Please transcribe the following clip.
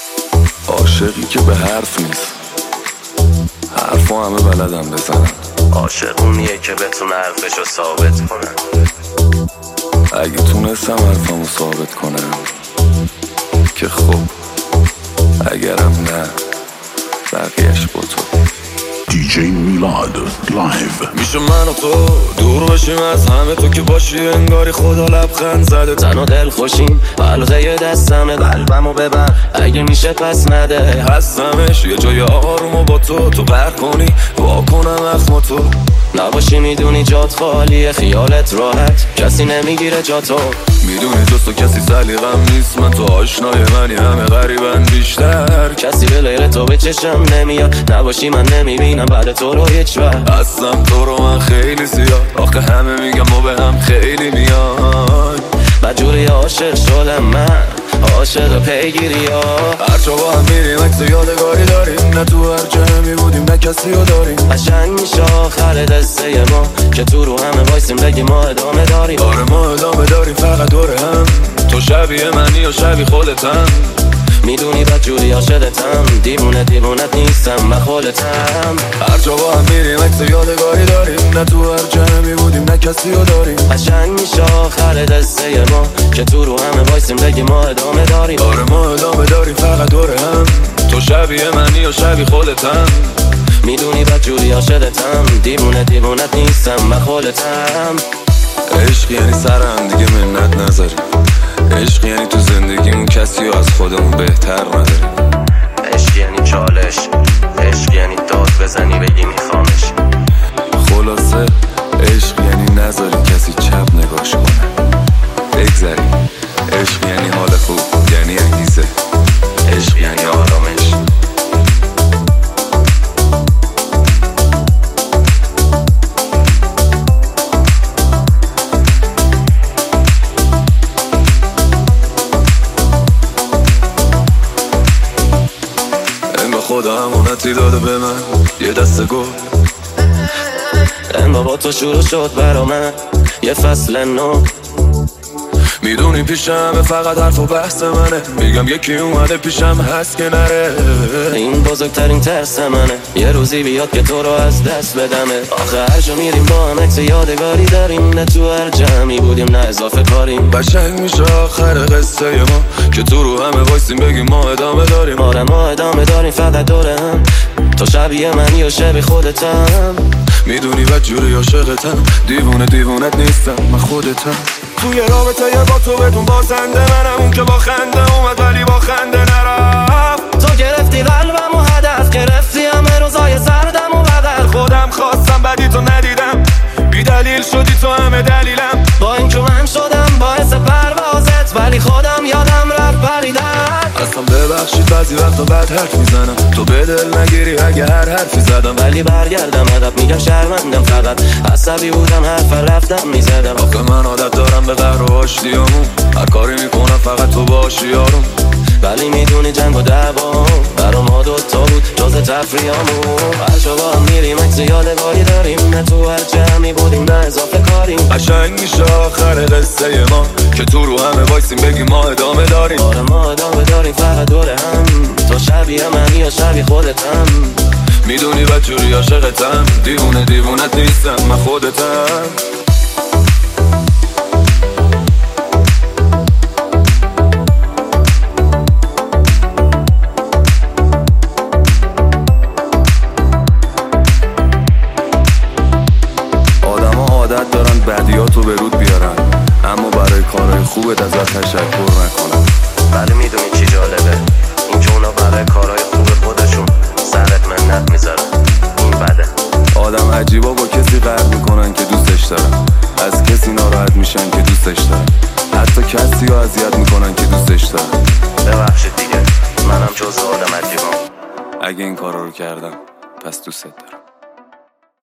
عاشقی که به حرف نیست، حرفو همه بلدم بزنن. عاشق اونیه که بتونه حرفشو ثابت کنه. اگه تونستم حرفمو ثابت کنم که خب، اگرم نه بقیهش با تو. DJ میلاد لایو. میشه من و تو دور باشیم از همه، تو که باشی انگاری خدا لبخند زده. تن و دل خوشیم علاوه یه دستمه، قلبمو ببر اگه میشه پس نده. هستمش یه جای آرومو با تو بر کنی واکنم اخم تو. نباشی میدونی جات خالیه، خیالت راحت کسی نمیگیره جاتو. میدونی جز تو کسی سلیقم نیست، من تو آشنای منی همه غریبن بیشتر. کسی به غیر تو به چشم نمیاد، نباشی من نمیبینم بعد تو رو هیچ وقت. هستم تو رو من خیلی زیاد، آخه همه میگم ما به هم خیلی میان. بدجوری عاشق شدم من، عاشق پیگیری ها. هر جا با هم میریم عکس یادگاری داریم، نه تو هر جمعی بودیم نه کسی رو داریم. قشنگ میشه آخر دسته ما که تو رو همه وایسیم بگیم ما ادامه داریم. آره ما ادامه داریم فقط دور هم، تو شبیه منی یا شبیه خودتم. میدونی بدجوری عاشقتم، دیوونت نیستم من خودتم. هر جا با هم میریم عکس یادگاری داریم، نه تو هر جمعی بودیم نه کسی رو داریم. قشنگ میشه آخر دسته ما که تو رو همه وایسیم بگیم ما ادامه داریم. آره ما ادامه داریم فقط دور هم، تو شبیه منی یا شبیه خودتم. میدونی بدجوری عاشقتم، دیوونت نیستم من خودتم. عشق یعنی سر هم دیگه منت نذاریم، عشق یعنی تو زندگیمون کسی رو از خودمون بهتر نداریم. عشق یعنی چالش، عشق یعنی داد بزنی بگی میخوامش. خلاصه عشق یعنی نذاری کسی چپ نگاش کنه، بگذریم. عشق یعنی حال خوب، یعنی انگیزه، عشق یعنی آرامش. خدا امانتی داده به من یه دسته گل، با تو شروع شد برا من یه فصل نو. میدونی پیشم فقط حرف و بحث منه، میگم یکی اومده پیشم هست که نره. این بزرگترین ترس منه یه روزی بیاد که تو رو از دست بدمه. آخه هر جا میریم با هم عکس یادگاری داریم، نه تو هر جمعی بودیم نه اضافه کاریم. قشنگ میشه آخر قصه ما که تو رو همه وایسیم بگیم ما ادامه داریم. آره ما ادامه داریم فقط دور هم، تو شبیه منی و شبیه خودتم. میدونی بدجوری عاشقتم، دیوونت نیستم من خودتم. توی رابطه با تو بدون بازنده منم، اون که با خنده اومد ولی با خنده نرفت. تو گرفتی قلبم و هدف گرفتی همه روزای سردم و بغل. خودم خواستم بدی تو ندیدم، بی دلیل شدی تو همه دلیلم. با این که من شدم باعث پروازت، ولی خودم یادم رفت پریدن. اصلا ببخشید بعضی وقتا بد حرف میزنم، تو به دل نگیری اگه هر حرفی زدم. ولی برگردم عقب میگم شرمندم، فقط عصبی بودم حرف رفتم میزدم. آخه من عادت دارم به قهر و آشتیامون، هر کاری میکنم فقط تو باشی یارم. ولی میدونی جنگ و دعوا برا ما دوتا بود جز تفریامون. هر جا با هم میریم عکس یادگاری داریم، نه تو هر جمعی بودیم نه اضافه کاریم. قشنگ میشه آخر قصه ما که تو رو همه وایسیم بگیم ما ادامه داریم. آره ما ادامه داریم فقط دور هم، تو شبیه منی یا شبیه خودتم. میدونی بدجوری عاشقتم، دیوونت نیستم من خودتم. عادت دارن بدیاتو به رود بیارن، اما برای کارهای خوبت ازت تشکر نکنن. ولی میدونی چی جالبه؟ اینجا اونا برای کارهای خوب خودشون سرت منت میذارن. این بده. آدم عجیبا با کسی قهر میکنن که دوستش دارن، از کسی ناراحت میشن که دوستش دارن، حتی کسی رو اذیت میکنن که دوستش دارن. ببخشید دیگه، منم جزو آدم عجیبام. اگه این کارا رو کردم پس دوستت دارم.